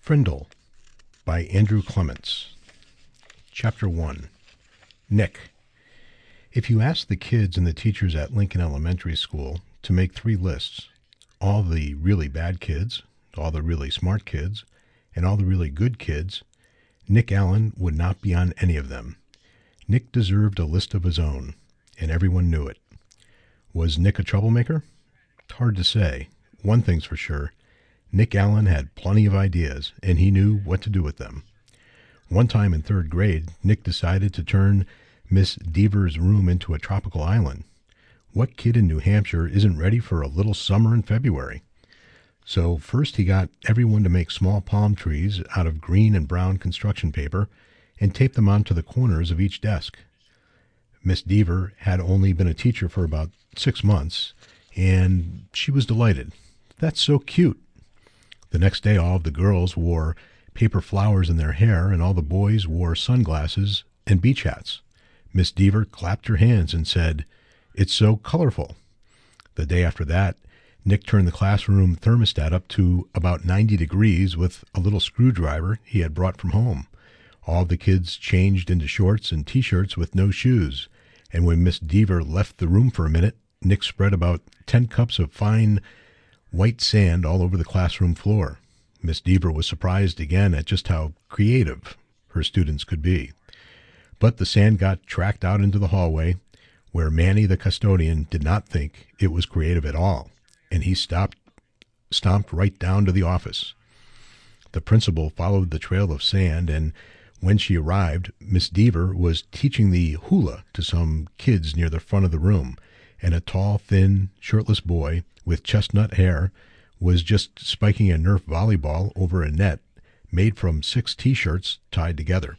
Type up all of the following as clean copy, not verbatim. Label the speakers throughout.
Speaker 1: Frindle by Andrew Clements. Chapter 1. Nick. If you ask the kids and the teachers at Lincoln Elementary School to make 3 lists, all the really bad kids, all the really smart kids, and all the really good kids, Nick Allen would not be on any of them. Nick deserved a list of his own, and everyone knew it. Was Nick a troublemaker? It's hard to say. One thing's for sure. Nick Allen had plenty of ideas, and he knew what to do with them. One time in 3rd grade, Nick decided to turn Miss Deaver's room into a tropical island. What kid in New Hampshire isn't ready for a little summer in February? So first he got everyone to make small palm trees out of green and brown construction paper and tape them onto the corners of each desk. Miss Deaver had only been a teacher for about 6 months, and she was delighted. That's so cute. The next day, all of the girls wore paper flowers in their hair, and all the boys wore sunglasses and beach hats. Miss Deaver clapped her hands and said, "It's so colorful." The day after that, Nick turned the classroom thermostat up to about 90 degrees with a little screwdriver he had brought from home. All of the kids changed into shorts and T-shirts with no shoes, and when Miss Deaver left the room for a minute, Nick spread about 10 cups of fine white sand all over the classroom floor. Miss Deaver was surprised again at just how creative her students could be. But the sand got tracked out into the hallway, where Manny the custodian did not think it was creative at all, and he stomped right down to the office. The principal followed the trail of sand, and when she arrived, Miss Deaver was teaching the hula to some kids near the front of the room, and a tall, thin, shirtless boy with chestnut hair was just spiking a Nerf volleyball over a net made from 6 T-shirts tied together.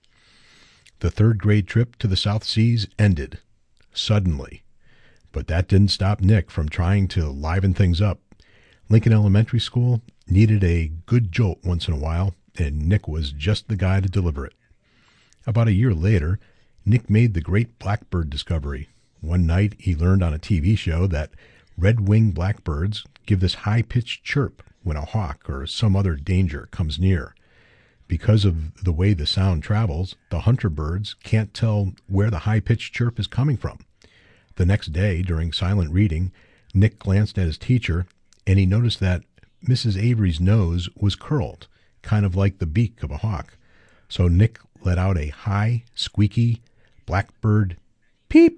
Speaker 1: The 3rd grade trip to the South Seas ended, suddenly. But that didn't stop Nick from trying to liven things up. Lincoln Elementary School needed a good jolt once in a while, and Nick was just the guy to deliver it. About a year later, Nick made the great blackbird discovery. One night he learned on a TV show that red-winged blackbirds give this high-pitched chirp when a hawk or some other danger comes near. Because of the way the sound travels, the hunter birds can't tell where the high-pitched chirp is coming from. The next day, during silent reading, Nick glanced at his teacher, and he noticed that Mrs. Avery's nose was curled, kind of like the beak of a hawk. So Nick let out a high, squeaky, blackbird peep.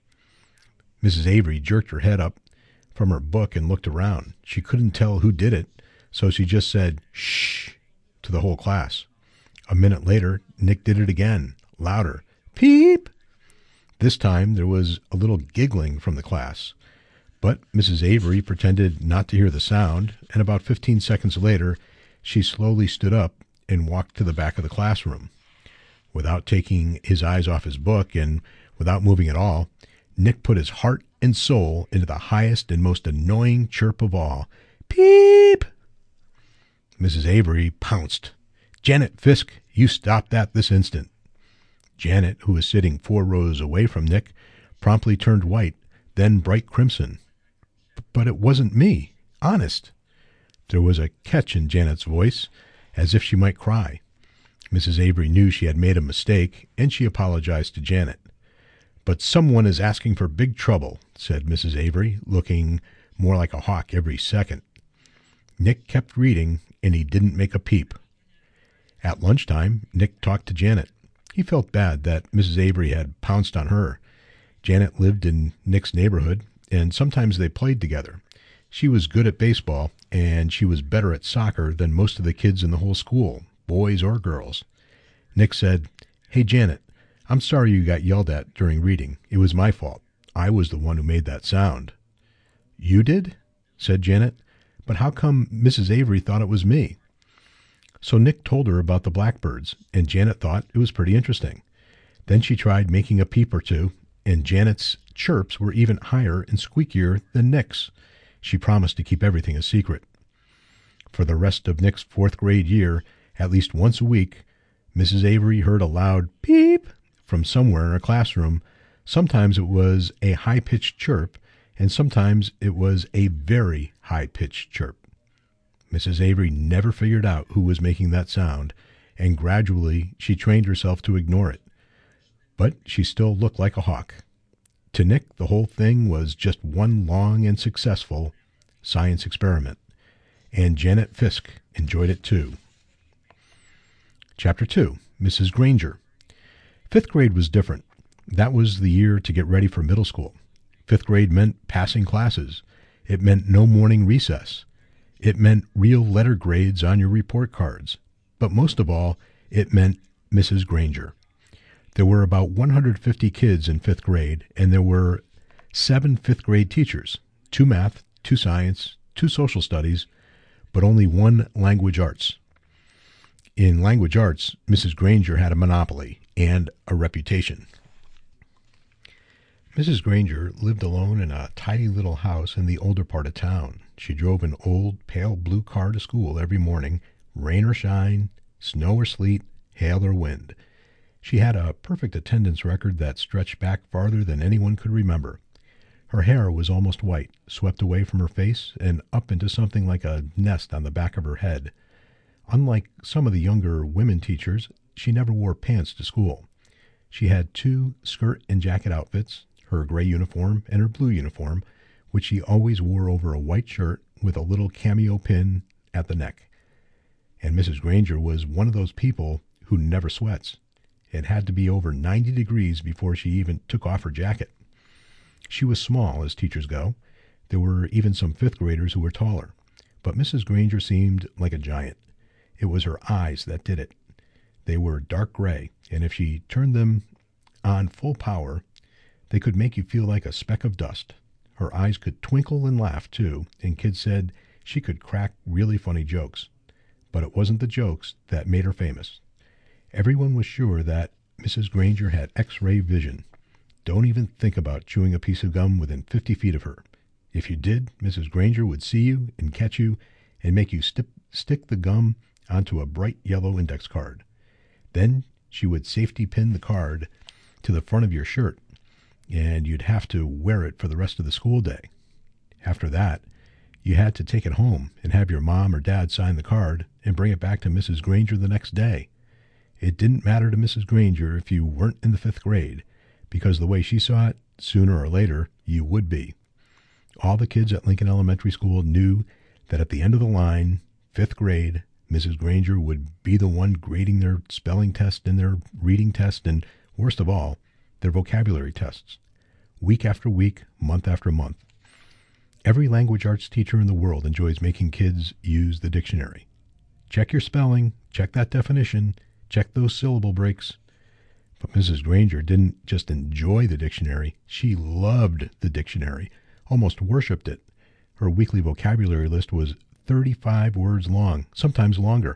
Speaker 1: Mrs. Avery jerked her head up from her book and looked around. She couldn't tell who did it, so she just said, "Shh," to the whole class. A minute later, Nick did it again, louder, "Peep." This time there was a little giggling from the class, but Mrs. Avery pretended not to hear the sound, and about 15 seconds later, she slowly stood up and walked to the back of the classroom. Without taking his eyes off his book and without moving at all, Nick put his heart and soul into the highest and most annoying chirp of all. "Peep!" Mrs. Avery pounced. "Janet Fisk, you stop that this instant." Janet, who was sitting 4 rows away from Nick, promptly turned white, then bright crimson. "But it wasn't me. Honest." There was a catch in Janet's voice, as if she might cry. Mrs. Avery knew she had made a mistake, and she apologized to Janet. "But someone is asking for big trouble," said Mrs. Avery, looking more like a hawk every second. Nick kept reading, and he didn't make a peep. At lunchtime, Nick talked to Janet. He felt bad that Mrs. Avery had pounced on her. Janet lived in Nick's neighborhood, and sometimes they played together. She was good at baseball, and she was better at soccer than most of the kids in the whole school, boys or girls. Nick said, "Hey, Janet, I'm sorry you got yelled at during reading. It was my fault. I was the one who made that sound." "You did?" said Janet. "But how come Mrs. Avery thought it was me?" So Nick told her about the blackbirds, and Janet thought it was pretty interesting. Then she tried making a peep or two, and Janet's chirps were even higher and squeakier than Nick's. She promised to keep everything a secret. For the rest of Nick's 4th grade year, at least once a week, Mrs. Avery heard a loud peep from somewhere in her classroom. Sometimes it was a high-pitched chirp, and sometimes it was a very high-pitched chirp. Mrs. Avery never figured out who was making that sound, and gradually she trained herself to ignore it. But she still looked like a hawk. To Nick, the whole thing was just one long and successful science experiment, and Janet Fisk enjoyed it too. Chapter 2, Mrs. Granger. Fifth grade was different. That was the year to get ready for middle school. Fifth grade meant passing classes. It meant no morning recess. It meant real letter grades on your report cards. But most of all, it meant Mrs. Granger. There were about 150 kids in fifth grade, and there were 7 fifth grade teachers, 2 math, 2 science, 2 social studies, but only 1 language arts. In language arts, Mrs. Granger had a monopoly and a reputation. Mrs. Granger lived alone in a tidy little house in the older part of town. She drove an old, pale blue car to school every morning, rain or shine, snow or sleet, hail or wind. She had a perfect attendance record that stretched back farther than anyone could remember. Her hair was almost white, swept away from her face and up into something like a nest on the back of her head. Unlike some of the younger women teachers, she never wore pants to school. She had 2 skirt and jacket outfits, her gray uniform and her blue uniform, which she always wore over a white shirt with a little cameo pin at the neck. And Mrs. Granger was one of those people who never sweats. It had to be over 90 degrees before she even took off her jacket. She was small, as teachers go. There were even some fifth graders who were taller. But Mrs. Granger seemed like a giant. It was her eyes that did it. They were dark gray, and if she turned them on full power, they could make you feel like a speck of dust. Her eyes could twinkle and laugh, too, and kids said she could crack really funny jokes. But it wasn't the jokes that made her famous. Everyone was sure that Mrs. Granger had X-ray vision. Don't even think about chewing a piece of gum within 50 feet of her. If you did, Mrs. Granger would see you and catch you and make you stick the gum onto a bright yellow index card. Then she would safety pin the card to the front of your shirt, and you'd have to wear it for the rest of the school day. After that, you had to take it home and have your mom or dad sign the card and bring it back to Mrs. Granger the next day. It didn't matter to Mrs. Granger if you weren't in the 5th grade, because the way she saw it, sooner or later, you would be. All the kids at Lincoln Elementary School knew that at the end of the line, 5th grade, Mrs. Granger would be the one grading their spelling test and their reading test and, worst of all, their vocabulary tests. Week after week, month after month. Every language arts teacher in the world enjoys making kids use the dictionary. Check your spelling, check that definition, check those syllable breaks. But Mrs. Granger didn't just enjoy the dictionary, she loved the dictionary, almost worshipped it. Her weekly vocabulary list was 35 words long, sometimes longer.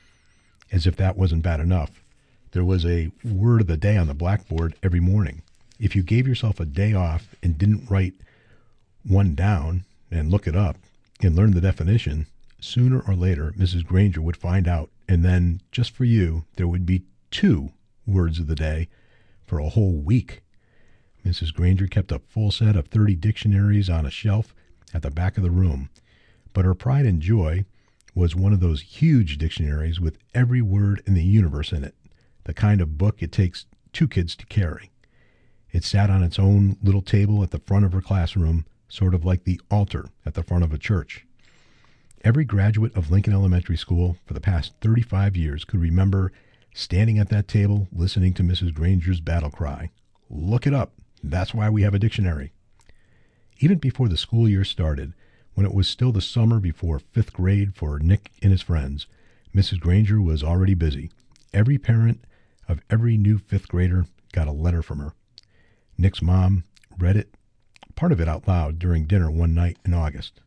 Speaker 1: As if that wasn't bad enough, there was a word of the day on the blackboard every morning. If you gave yourself a day off and didn't write one down and look it up and learn the definition, sooner or later Mrs. Granger would find out, and then, just for you, there would be 2 words of the day for a whole week. Mrs. Granger kept a full set of 30 dictionaries on a shelf at the back of the room, but her pride and joy was one of those huge dictionaries with every word in the universe in it, the kind of book it takes 2 kids to carry. It sat on its own little table at the front of her classroom, sort of like the altar at the front of a church. Every graduate of Lincoln Elementary School for the past 35 years could remember standing at that table listening to Mrs. Granger's battle cry, "Look it up, that's why we have a dictionary." Even before the school year started, when it was still the summer before 5th grade for Nick and his friends, Mrs. Granger was already busy. Every parent of every new 5th grader got a letter from her. Nick's mom read part of it out loud during dinner one night in August.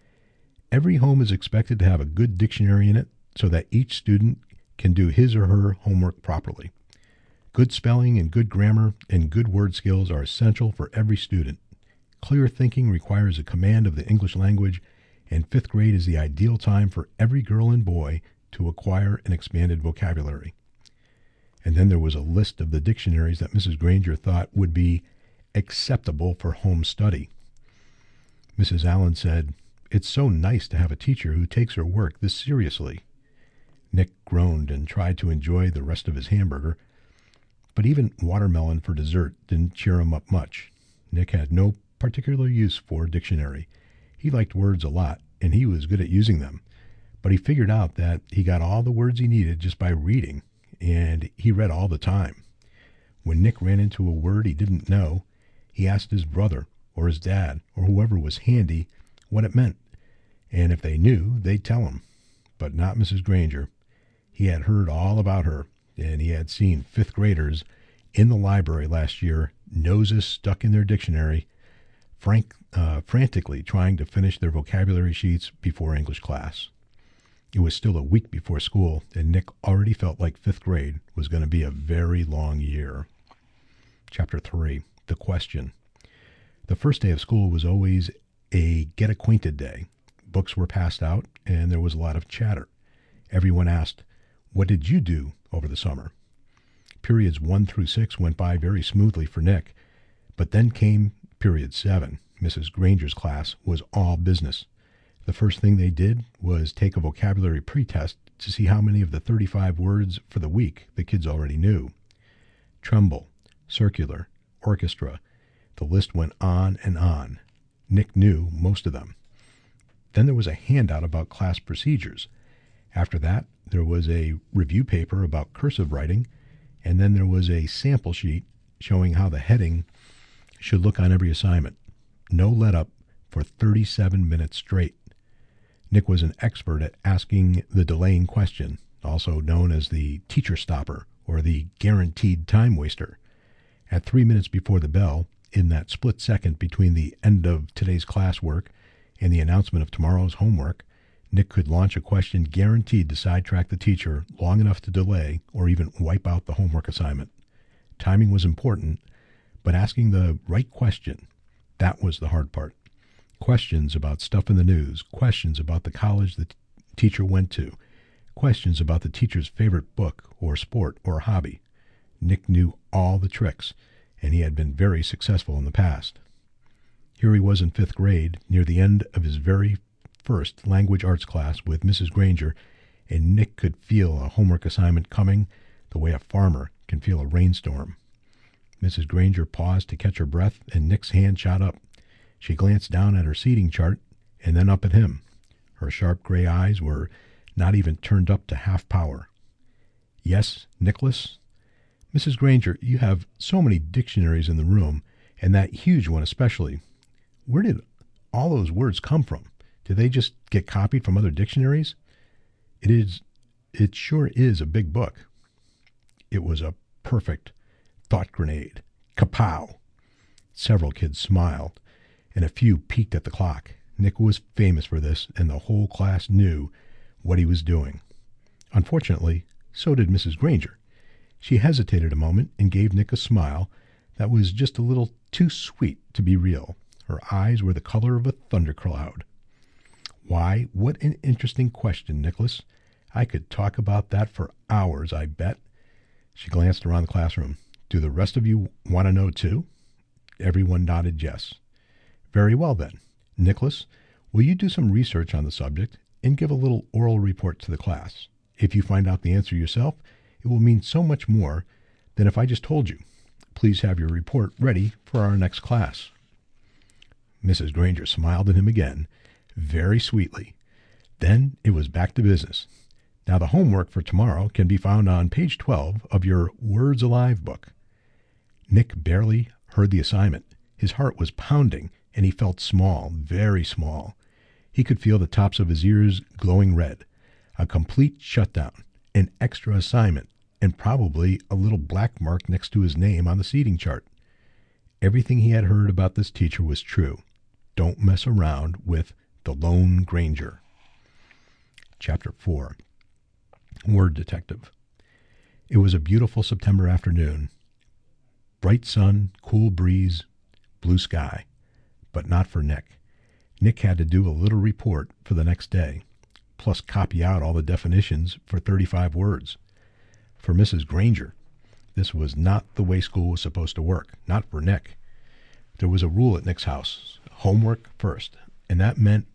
Speaker 1: Every home is expected to have a good dictionary in it so that each student can do his or her homework properly. Good spelling and good grammar and good word skills are essential for every student. Clear thinking requires a command of the English language, and 5th grade is the ideal time for every girl and boy to acquire an expanded vocabulary. And then there was a list of the dictionaries that Mrs. Granger thought would be acceptable for home study. Mrs. Allen said, It's so nice to have a teacher who takes her work this seriously." Nick groaned and tried to enjoy the rest of his hamburger, but even watermelon for dessert didn't cheer him up much. Nick had no particular use for a dictionary. He liked words a lot, and he was good at using them, but he figured out that he got all the words he needed just by reading, and he read all the time. When Nick ran into a word he didn't know, he asked his brother or his dad or whoever was handy what it meant, and if they knew, they'd tell him. But not Mrs. Granger. He had heard all about her, and he had seen fifth graders in the library last year, noses stuck in their dictionary, frantically trying to finish their vocabulary sheets before English class. It was still a week before school, and Nick already felt like fifth grade was going to be a very long year. Chapter 3, The Question. The first day of school was always a get-acquainted day. Books were passed out, and there was a lot of chatter. Everyone asked, "What did you do over the summer?" Periods 1 through 6 went by very smoothly for Nick, but then came period 7. Mrs. Granger's class was all business. The first thing they did was take a vocabulary pretest to see how many of the 35 words for the week the kids already knew. Tremble, circular, orchestra. The list went on and on. Nick knew most of them. Then there was a handout about class procedures. After that, there was a review paper about cursive writing, and then there was a sample sheet showing how the heading should look on every assignment. No let-up for 37 minutes straight. Nick was an expert at asking the delaying question, also known as the teacher stopper or the guaranteed time waster. At 3 minutes before the bell, in that split second between the end of today's classwork and the announcement of tomorrow's homework, Nick could launch a question guaranteed to sidetrack the teacher long enough to delay or even wipe out the homework assignment. Timing was important, but asking the right question, that was the hard part. Questions about stuff in the news, questions about the college the teacher went to, questions about the teacher's favorite book or sport or hobby. Nick knew all the tricks, and he had been very successful in the past. Here he was in fifth grade, near the end of his very first language arts class with Mrs. Granger, and Nick could feel a homework assignment coming the way a farmer can feel a rainstorm. Mrs. Granger paused to catch her breath, and Nick's hand shot up. She glanced down at her seating chart and then up at him. Her sharp gray eyes were not even turned up to half power. "Yes, Nicholas?" "Mrs. Granger, you have so many dictionaries in the room, and that huge one especially. Where did all those words come from? Did they just get copied from other dictionaries? It sure is a big book." It was a perfect thought grenade. Kapow! Several kids smiled, and a few peeked at the clock. Nick was famous for this, and the whole class knew what he was doing. Unfortunately, so did Mrs. Granger. She hesitated a moment and gave Nick a smile that was just a little too sweet to be real. Her eyes were the color of a thundercloud. "Why, what an interesting question, Nicholas. I could talk about that for hours, I bet." She glanced around the classroom. "Do the rest of you want to know too?" Everyone nodded yes. "Very well then. Nicholas, will you do some research on the subject and give a little oral report to the class? If you find out the answer yourself, it will mean so much more than if I just told you. Please have your report ready for our next class." Mrs. Granger smiled at him again, very sweetly. Then it was back to business. "Now the homework for tomorrow can be found on page 12 of your Words Alive book." Nick barely heard the assignment. His heart was pounding, and he felt small, very small. He could feel the tops of his ears glowing red. A complete shutdown, an extra assignment, and probably a little black mark next to his name on the seating chart. Everything he had heard about this teacher was true. Don't mess around with the Lone Granger. Chapter 4. Word Detective. It was a beautiful September afternoon. Bright sun, cool breeze, blue sky. But not for Nick. Nick had to do a little report for the next day, plus copy out all the definitions for 35 words. For Mrs. Granger, this was not the way school was supposed to work, not for Nick. There was a rule at Nick's house, homework first, and that meant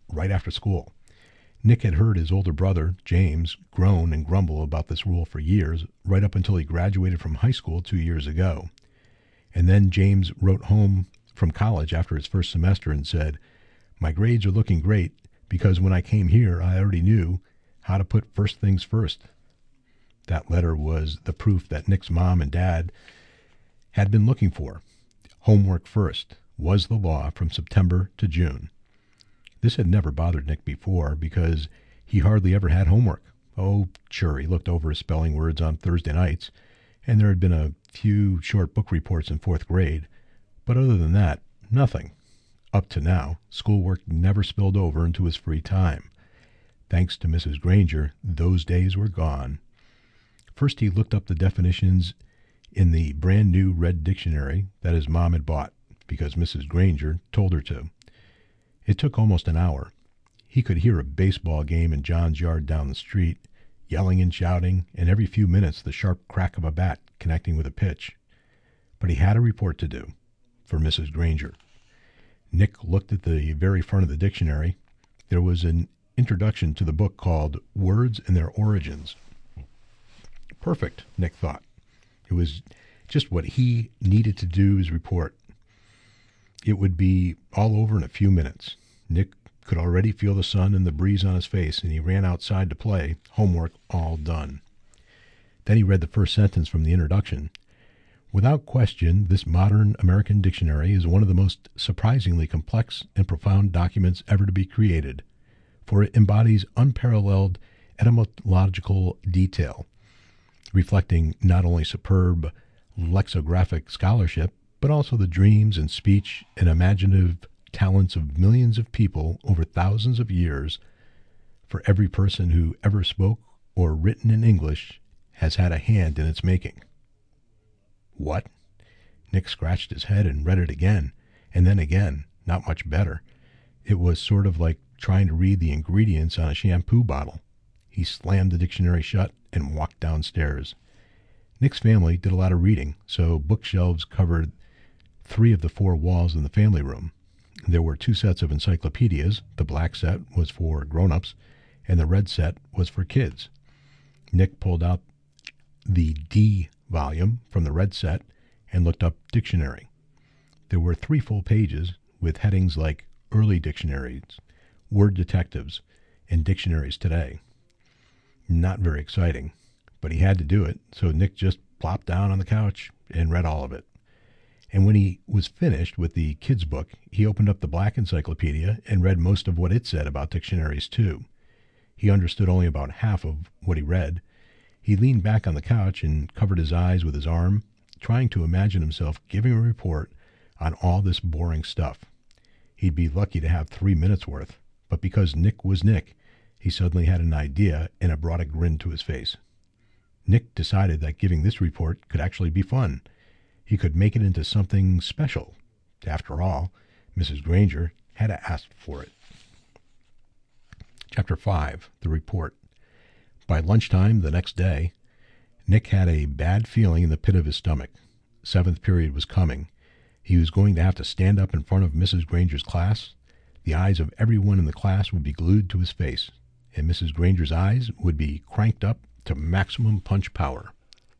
Speaker 1: right after school. Nick had heard his older brother, James, groan and grumble about this rule for years, right up until he graduated from high school 2 years ago. And then James wrote home from college after his first semester and said, "My grades are looking great because when I came here, I already knew how to put first things first." That letter was the proof that Nick's mom and dad had been looking for. Homework first was the law from September to June. This had never bothered Nick before because he hardly ever had homework. Oh, sure, he looked over his spelling words on Thursday nights, and there had been a few short book reports in 4th grade. But other than that, nothing. Up to now, schoolwork never spilled over into his free time. Thanks to Mrs. Granger, those days were gone. First, he looked up the definitions in the brand new red dictionary that his mom had bought because Mrs. Granger told her to. It took almost an hour. He could hear a baseball game in John's yard down the street, yelling and shouting, and every few minutes the sharp crack of a bat connecting with a pitch. But he had a report to do for Mrs. Granger. Nick looked at the very front of the dictionary. There was an introduction to the book called Words and Their Origins. Perfect, Nick thought. It was just what he needed to do his report. It would be all over in a few minutes. Nick could already feel the sun and the breeze on his face, and he ran outside to play, homework all done. Then he read the first sentence from the introduction. Without question, this modern American dictionary is one of the most surprisingly complex and profound documents ever to be created, for it embodies unparalleled etymological detail, reflecting not only superb lexicographic scholarship, but also the dreams and speech and imaginative talents of millions of people over thousands of years. For every person who ever spoke or written in English has had a hand in its making. What? Nick scratched his head and read it again, and then again, not much better. It was sort of like trying to read the ingredients on a shampoo bottle. He slammed the dictionary shut and walked downstairs. Nick's family did a lot of reading, so bookshelves covered 3 of the 4 walls in the family room. There were 2 sets of encyclopedias. The black set was for grown-ups, and the red set was for kids. Nick pulled out the D volume from the red set and looked up dictionary. There were 3 full pages with headings like early dictionaries, word detectives, and dictionaries today. Not very exciting, but he had to do it, so Nick just plopped down on the couch and read all of it. And when he was finished with the kids' book, he opened up the black encyclopedia and read most of what it said about dictionaries, too. He understood only about half of what he read. He leaned back on the couch and covered his eyes with his arm, trying to imagine himself giving a report on all this boring stuff. He'd be lucky to have 3 minutes worth, but because Nick was Nick, he suddenly had an idea, and it brought a grin to his face. Nick decided that giving this report could actually be fun. He could make it into something special. After all, Mrs. Granger had asked for it. Chapter 5, The Report. By lunchtime the next day, Nick had a bad feeling in the pit of his stomach. 7th period was coming. He was going to have to stand up in front of Mrs. Granger's class. The eyes of everyone in the class would be glued to his face, and Mrs. Granger's eyes would be cranked up to maximum punch power.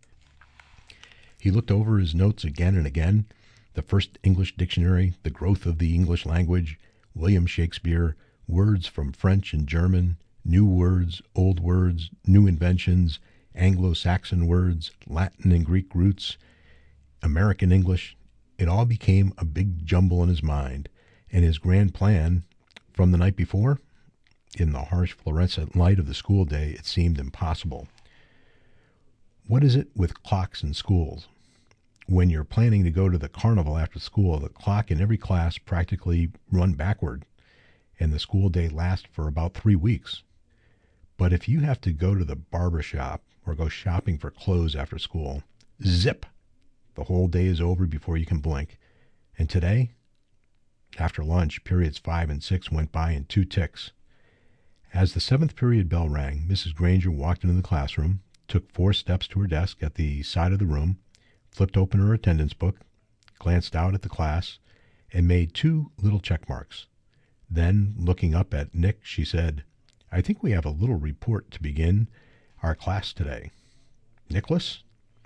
Speaker 1: He looked over his notes again and again. The first English dictionary, the growth of the English language, William Shakespeare, words from French and German, new words, old words, new inventions, Anglo-Saxon words, Latin and Greek roots, American English. It all became a big jumble in his mind, and his grand plan from the night before, in the harsh fluorescent light of the school day, it seemed impossible. What is it with clocks in schools? When you're planning to go to the carnival after school, the clock in every class practically run backward, and the school day lasts for about 3 weeks. But if you have to go to the barber shop or go shopping for clothes after school, zip! The whole day is over before you can blink. And today, after lunch, periods 5 and 6 went by in 2 ticks. As the 7th period bell rang, Mrs. Granger walked into the classroom, took 4 steps to her desk at the side of the room, flipped open her attendance book, glanced out at the class, and made 2 little check marks. Then, looking up at Nick, she said, "I think we have a little report to begin our class today. Nicholas?"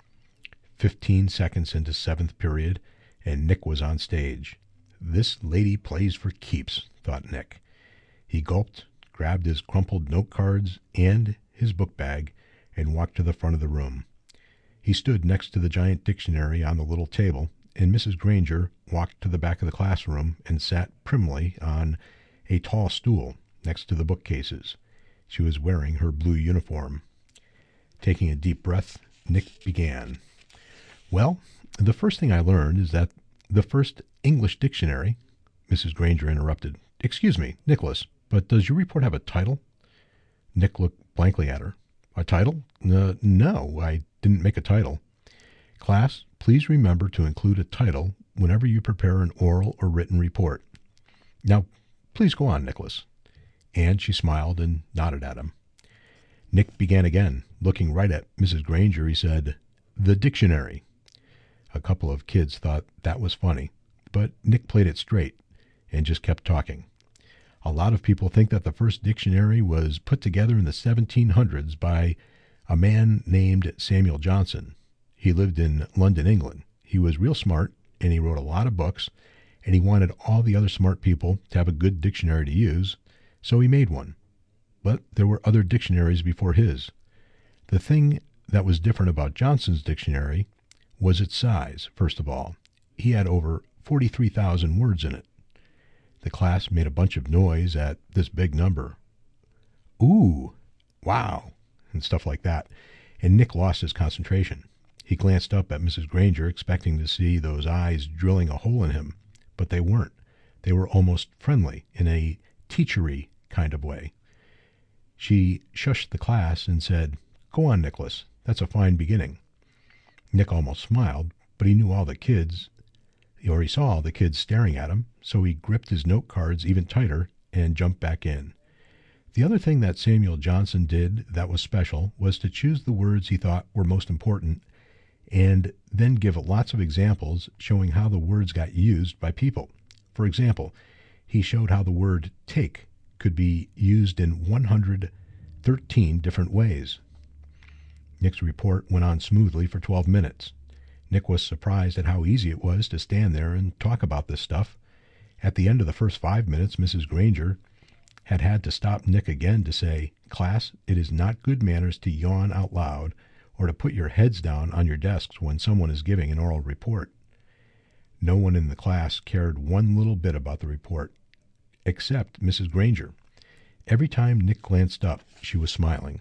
Speaker 1: 15 seconds into seventh period, and Nick was on stage. This lady plays for keeps, thought Nick. He gulped, grabbed his crumpled note cards and his book bag, and walked to the front of the room. He stood next to the giant dictionary on the little table, and Mrs. Granger walked to the back of the classroom and sat primly on a tall stool next to the bookcases. She was wearing her blue uniform. Taking a deep breath, Nick began. "Well, the first thing I learned is that the first English dictionary—" Mrs. Granger interrupted. "Excuse me, Nicholas, but does your report have a title?" Nick looked blankly at her. "A title? No, I didn't make a title." "Class, please remember to include a title whenever you prepare an oral or written report. Now, please go on, Nicholas." And she smiled and nodded at him. Nick began again. Looking right at Mrs. Granger, he said, "The dictionary." A couple of kids thought that was funny, but Nick played it straight and just kept talking. "A lot of people think that the first dictionary was put together in the 1700s by a man named Samuel Johnson. He lived in London, England. He was real smart, and he wrote a lot of books, and he wanted all the other smart people to have a good dictionary to use, so he made one. But there were other dictionaries before his. The thing that was different about Johnson's dictionary was its size, first of all. He had over 43,000 words in it." The class made a bunch of noise at this big number. "Ooh, wow," and stuff like that, and Nick lost his concentration. He glanced up at Mrs. Granger, expecting to see those eyes drilling a hole in him, but they weren't. They were almost friendly, in a teachery kind of way. She shushed the class and said, "Go on, Nicholas. That's a fine beginning." Nick almost smiled, but he knew all the kids, or he saw all the kids staring at him, so he gripped his note cards even tighter and jumped back in. The other thing that Samuel Johnson did that was special was to choose the words he thought were most important and then give lots of examples showing how the words got used by people. For example, he showed how the word take could be used in 113 different ways. Nick's report went on smoothly for 12 minutes. Nick was surprised at how easy it was to stand there and talk about this stuff. At the end of the first 5 minutes, Mrs. Granger had to stop Nick again to say, "Class, it is not good manners to yawn out loud or to put your heads down on your desks when someone is giving an oral report." No one in the class cared one little bit about the report, except Mrs. Granger. Every time Nick glanced up, she was smiling,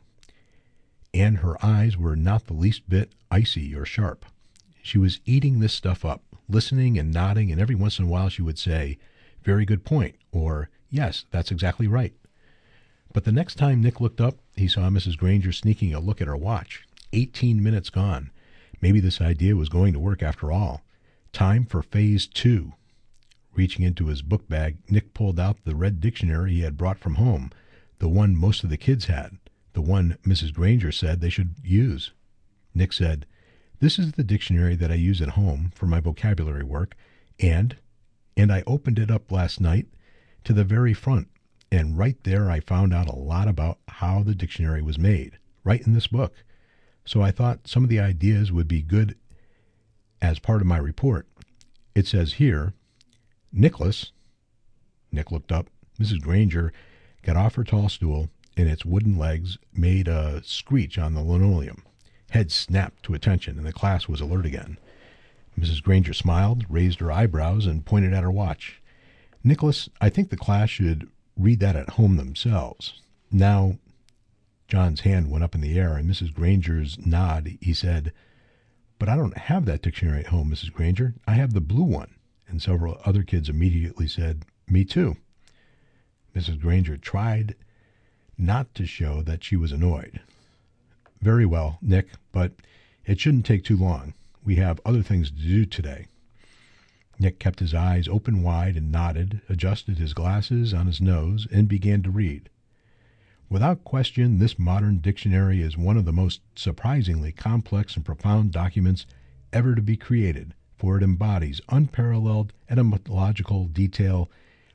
Speaker 1: and her eyes were not the least bit icy or sharp. She was eating this stuff up, listening and nodding, and every once in a while she would say, "Very good point," or "Yes, that's exactly right." But the next time Nick looked up, he saw Mrs. Granger sneaking a look at her watch. 18 minutes gone. Maybe this idea was going to work after all. Time for phase 2. Reaching into his book bag, Nick pulled out the red dictionary he had brought from home, the one most of the kids had, the one Mrs. Granger said they should use. Nick said, "This is the dictionary that I use at home for my vocabulary work, and I opened it up last night to the very front, and right there I found out a lot about how the dictionary was made, right in this book. So I thought some of the ideas would be good as part of my report. It says here, Nicholas." Nick looked up. Mrs. Granger got off her tall stool, and its wooden legs made a screech on the linoleum. Heads snapped to attention, and the class was alert again. Mrs. Granger smiled, raised her eyebrows, and pointed at her watch. "Nicholas, I think the class should read that at home themselves. Now," John's hand went up in the air, and Mrs. Granger's nod, he said, "But I don't have that dictionary at home, Mrs. Granger. I have the blue one." And several other kids immediately said, "Me too." Mrs. Granger tried not to show that she was annoyed. "Very well, Nick, but it shouldn't take too long. We have other things to do today." Nick kept his eyes open wide and nodded, adjusted his glasses on his nose, and began to read. "Without question, this modern dictionary is one of the most surprisingly complex and profound documents ever to be created, for it embodies unparalleled etymological detail,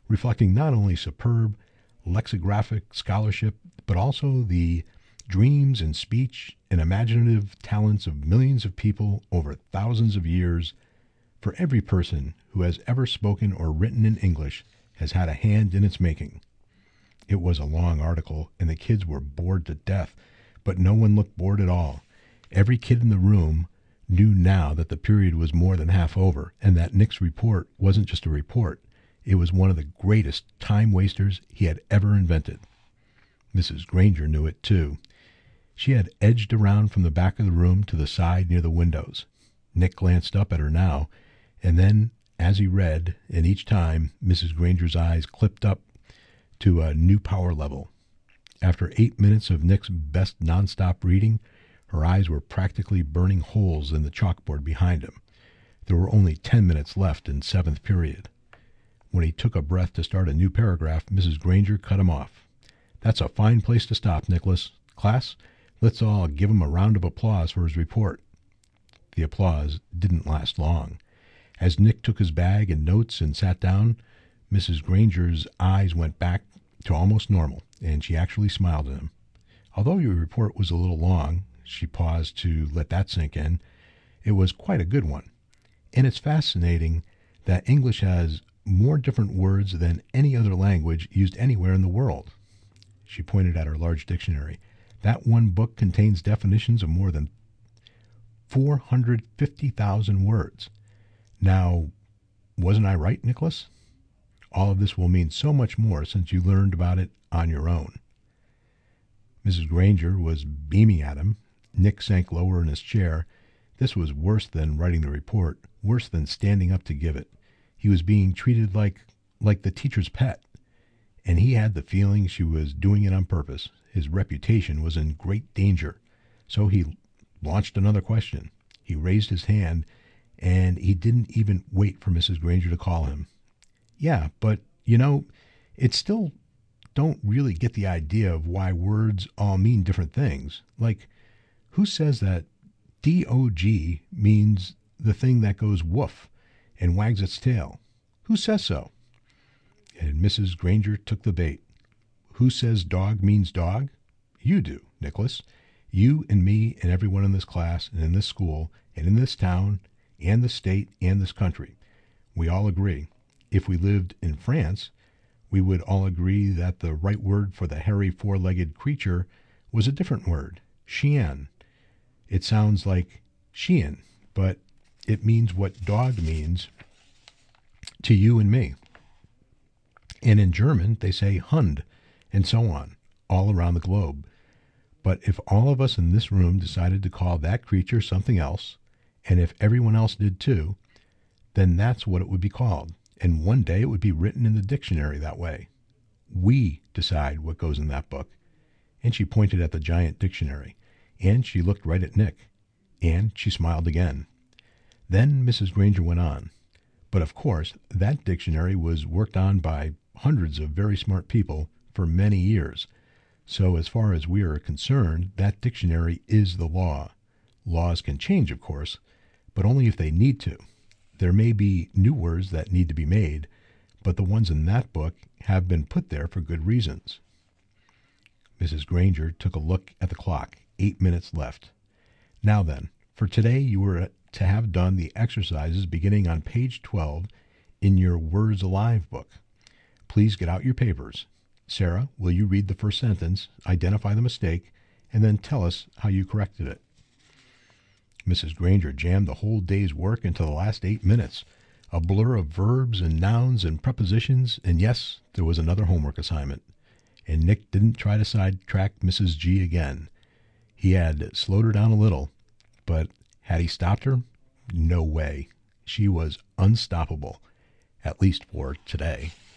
Speaker 1: reflecting not only superb lexicographic scholarship, but also the dreams and speech and imaginative talents of millions of people over thousands of years. For every person who has ever spoken or written in English has had a hand in its making. It was a long article, and the kids were bored to death, but no one looked bored at all. Every kid in the room knew now that the period was more than half over, and that Nick's report wasn't just a report. It was one of the greatest time wasters he had ever invented. Mrs. Granger knew it, too. She had edged around from the back of the room to the side near the windows. Nick glanced up at her now, and then, as he read, and each time, Mrs. Granger's eyes clipped up to a new power level. After 8 minutes of Nick's best nonstop reading, her eyes were practically burning holes in the chalkboard behind him. There were only 10 minutes left in 7th period. When he took a breath to start a new paragraph, Mrs. Granger cut him off. "That's a fine place to stop, Nicholas. Class, let's all give him a round of applause for his report." The applause didn't last long. As Nick took his bag and notes and sat down, Mrs. Granger's eyes went back to almost normal, and she actually smiled at him. "Although your report was a little long," she paused to let that sink in, "it was quite a good one. And it's fascinating that English has more different words than any other language used anywhere in the world." She pointed at her large dictionary. "That one book contains definitions of more than 450,000 words. Now, wasn't I right, Nicholas? All of this will mean so much more since you learned about it on your own." Mrs. Granger was beaming at him. Nick sank lower in his chair. This was worse than writing the report, worse than standing up to give it. He was being treated like the teacher's pet, and he had the feeling she was doing it on purpose. His reputation was in great danger. So he launched another question. He raised his hand, and he didn't even wait for Mrs. Granger to call him. "Yeah, but, it still don't really get the idea of why words all mean different things. Like, who says that DOG means the thing that goes woof and wags its tail? Who says so?" And Mrs. Granger took the bait. "Who says dog means dog? You do, Nicholas. You and me and everyone in this class and in this school and in this town and the state and this country. We all agree. If we lived in France, we would all agree that the right word for the hairy four-legged creature was a different word, chien. It sounds like chien, but it means what dog means to you and me. And in German, they say Hund, and so on, all around the globe. But if all of us in this room decided to call that creature something else, and if everyone else did too, then that's what it would be called. And one day it would be written in the dictionary that way. We decide what goes in that book." And she pointed at the giant dictionary, and she looked right at Nick, and she smiled again. Then Mrs. Granger went on. "But of course, that dictionary was worked on by hundreds of very smart people for many years. So as far as we are concerned, that dictionary is the law. Laws can change, of course, but only if they need to. There may be new words that need to be made, but the ones in that book have been put there for good reasons." Mrs. Granger took a look at the clock. 8 minutes left. "Now then, for today you were to have done the exercises beginning on page 12 in your Words Alive book. Please get out your papers. Sarah, will you read the first sentence, identify the mistake, and then tell us how you corrected it?" Mrs. Granger jammed the whole day's work into the last 8 minutes, a blur of verbs and nouns and prepositions, and yes, there was another homework assignment. And Nick didn't try to sidetrack Mrs. G again. He had slowed her down a little, but had he stopped her? No way. She was unstoppable, at least for today.